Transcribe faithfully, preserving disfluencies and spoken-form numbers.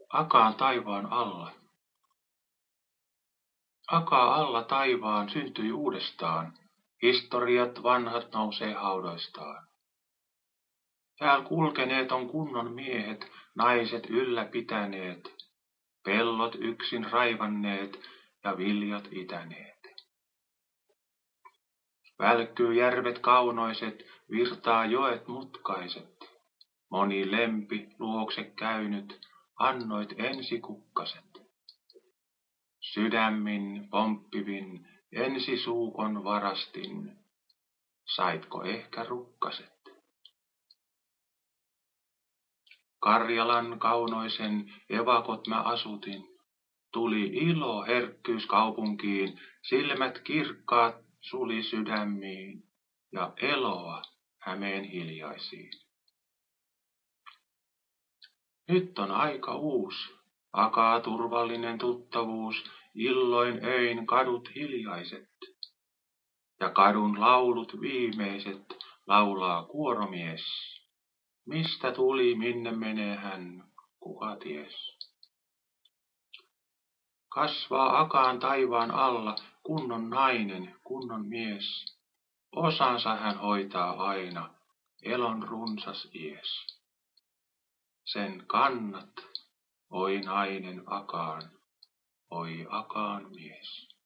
Akaan taivaan alla. Akaa alla taivaan syntyi uudestaan. Historiat vanhat nousee haudoistaan. Tääl kulkeneet on kunnon miehet, naiset ylläpitäneet, pellot yksin raivanneet ja viljat itäneet. Välkkyy järvet kaunoiset, virtaa joet mutkaiset. Moni lempi luokse käynyt, annoit ensikukkaset. Sydämin pomppivin ensisuukon varastin, saitko ehkä rukkaset? Karjalan kaunoisen evakot mä asutin, tuli ilo herkkyys kaupunkiin, silmät kirkkaat suli sydämiin ja eloa Hämeen hiljaisiin. Nyt on aika uus, akaa turvallinen tuttavuus, illoin öin kadut hiljaiset. Ja kadun laulut viimeiset laulaa kuoromies. Mistä tuli, minne menee hän, kuka ties. Kasvaa Akaan taivaan alla kunnon nainen, kunnon mies. Osansa hän hoitaa aina, elon runsas ies. Sen kannat, oi nainen Akaan, oi Akaan mies.